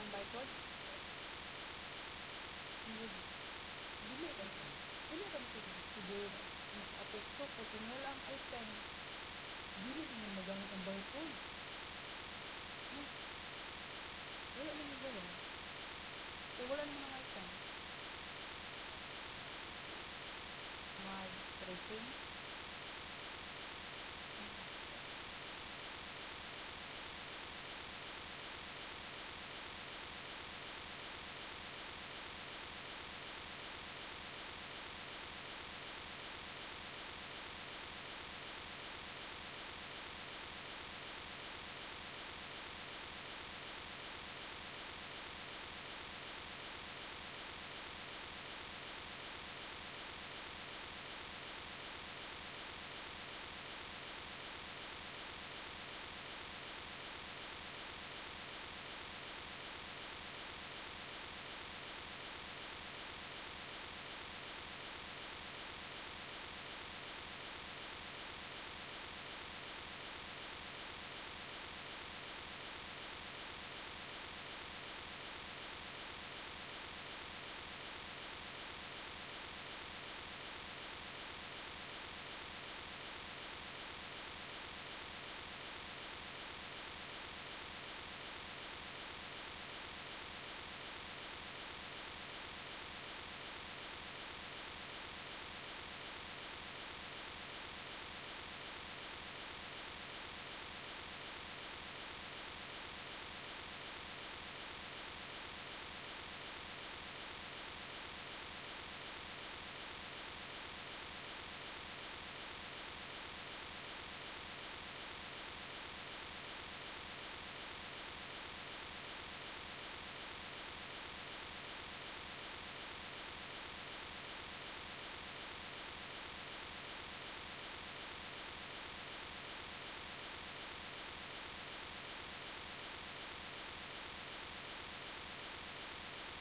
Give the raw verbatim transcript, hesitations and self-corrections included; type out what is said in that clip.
ang barcode? Hindi. Dili ka. Dili ka sige. Siguro. Naka-apekto pag kung wala ang item. Dili ka naman magamit ang barcode. No. Wala naman magawa. Kaya wala naman ang item. Mag-tracing.